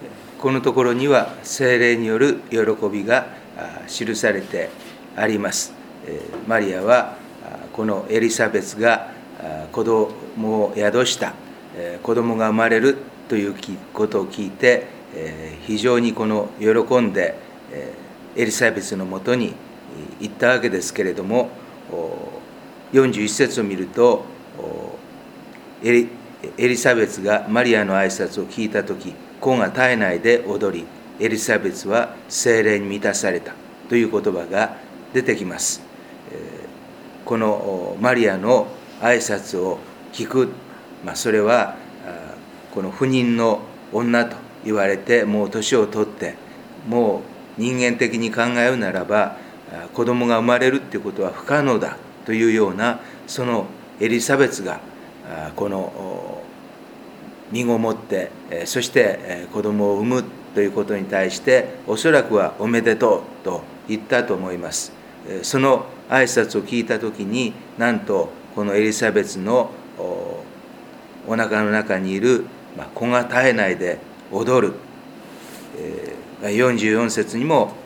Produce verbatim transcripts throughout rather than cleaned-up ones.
このところには聖霊による喜びが記されてあります。マリアはこのエリザベスが子供を宿した、子供が生まれるということを聞いて、非常にこの喜んでエリザベスのもとに行ったわけですけれども、よんじゅういち節を見ると、エリエリザベスがマリアの挨拶を聞いたとき、子が体内で踊り、エリザベスは聖霊に満たされたという言葉が出てきます。このマリアの挨拶を聞く、まあ、それはこの不妊の女と言われて、もう年を取って、もう人間的に考えるならば、子供が生まれるということは不可能だというような、そのエリザベスがこの身ごもって、そして子供を産むということに対して、おそらくはおめでとうと言ったと思います。その挨拶を聞いたときに、なんとこのエリザベスのお腹の中にいる子が体内で踊る。よんじゅうよん節にも、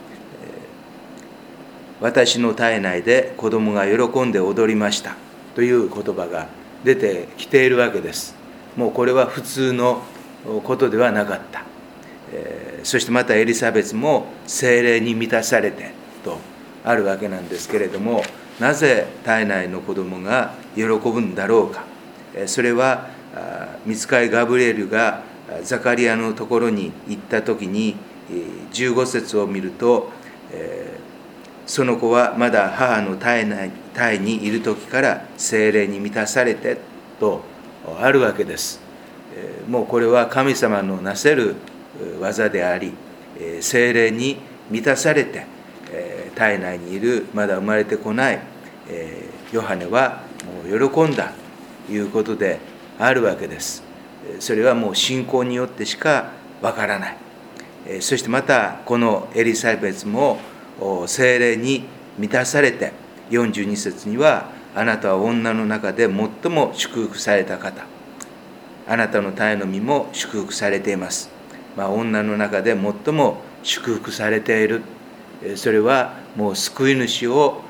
私の体内で子供が喜んで踊りましたという言葉が出てきているわけです。もうこれは普通のことではなかった。そしてまたエリザベスも聖霊に満たされてとあるわけなんですけれども、なぜ体内の子供が喜ぶんだろうか。それは御使いガブリエルがザカリアのところに行った時に、じゅうご節を見ると、その子はまだ母の体内体にいる時から聖霊に満たされてとあるわけです。もうこれは神様のなせる技であり、聖霊に満たされて体内にいるまだ生まれてこないヨハネはもう喜んだということであるわけです。それはもう信仰によってしかわからない。そしてまたこのエリザベスも聖霊に満たされて、よんじゅうに節には、あなたは女の中で最も祝福された方、あなたの体の身も祝福されています。まあ、女の中で最も祝福されている。それはもう救い主を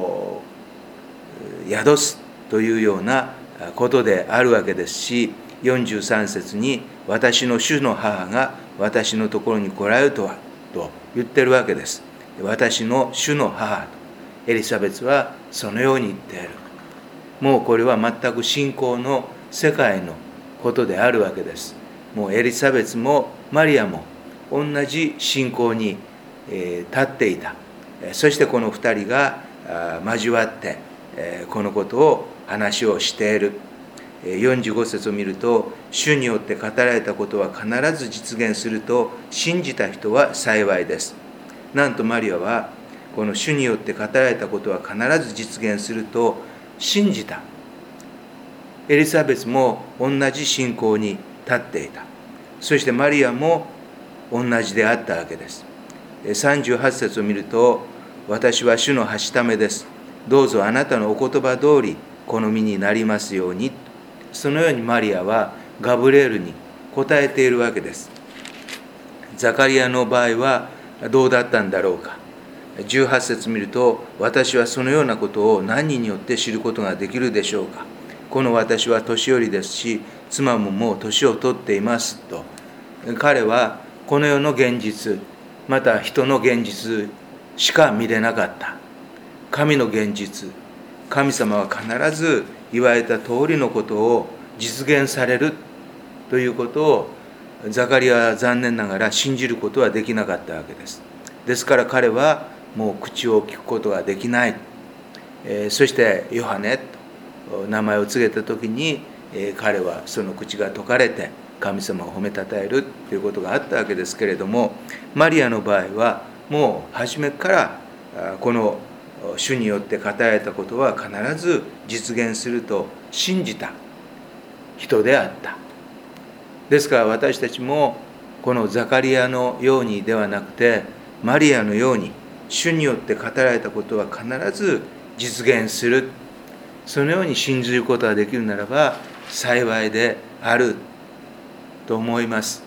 宿すというようなことであるわけですし、よんじゅうさん節に、私の主の母が私のところに来られるとはと言ってるわけです。私の主の母、エリザベスはそのように言っている。もうこれは全く信仰の世界のことであるわけです。もうエリザベスもマリアも同じ信仰に立っていた。そしてこの二人が交わってこのことを話をしている。よんじゅうご節を見ると、主によって語られたことは必ず実現すると信じた人は幸いです。なんとマリアはこの主によって語られたことは必ず実現すると信じた。エリザベスも同じ信仰に立っていた。そしてマリアも同じであったわけです。さんじゅうはち節を見ると、私は主のはしためです。どうぞあなたのお言葉通り好みになりますように。そのようにマリアはガブリエルに答えているわけです。ザカリアの場合はどうだったんだろうか。じゅうはち節見ると、私はそのようなことを何によって知ることができるでしょうか。この私は年寄りですし、妻ももう年を取っていますと。彼はこの世の現実、また人の現実しか見れなかった。神の現実、神様は必ず言われた通りのことを実現されるということをザカリアは残念ながら信じることはできなかったわけです。ですから彼はもう口を聞くことができない。えー、そしてヨハネと名前を告げた時に、えー、彼はその口が解かれて神様を褒めたたえるということがあったわけですけれども、マリアの場合はもう初めからこの主によって語られたことは必ず実現すると信じた人であった。ですから私たちもこのザカリアのようにではなくて、マリアのように主によって語られたことは必ず実現する、そのように信じることができるならば幸いであると思います。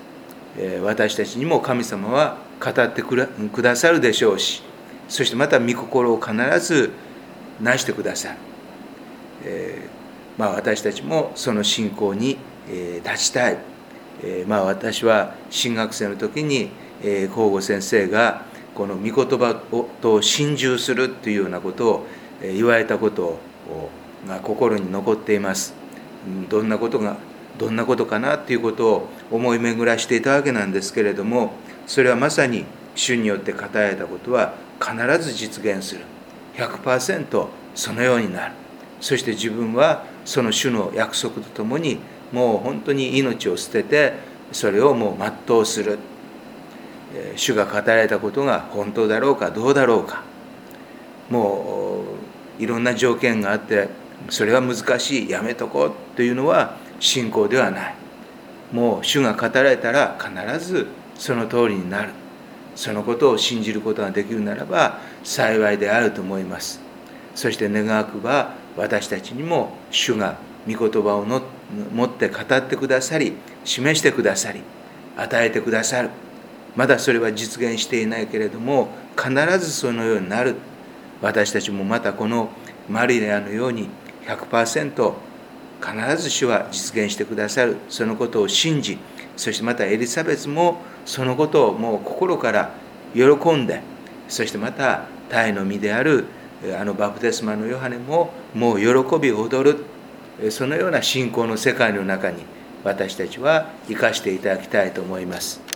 私たちにも神様は語ってくださるでしょうし、そしてまた御心を必ずなしてくださる。えーまあ、私たちもその信仰に、えー、立ちたい。えーまあ、私は神学生の時に、えー、皇后先生がこの御言葉をと心中するというようなことを、えー、言われたことをが心に残っています。どんなことがどんなことかなということを思い巡らしていたわけなんですけれども、それはまさに主によって語られたことは必ず実現する。 ひゃくパーセント そのようになる。そして自分はその主の約束とともにもう本当に命を捨ててそれをもう全うする。主が語られたことが本当だろうかどうだろうか、もういろんな条件があってそれは難しい、やめとこうというのは信仰ではない。もう主が語られたら必ずその通りになる。そのことを信じることができるならば幸いであると思います。そして願わくば私たちにも主が御言葉をの持って語ってくださり、示してくださり、与えてくださる。まだそれは実現していないけれども必ずそのようになる。私たちもまたこのマリアのように ひゃくパーセント 必ず主は実現してくださる。そのことを信じ、そしてまたエリザベスもそのことをもう心から喜んで、そしてまた胎の身であるあのバプテスマのヨハネももう喜び踊る。そのような信仰の世界の中に私たちは生かしていただきたいと思います。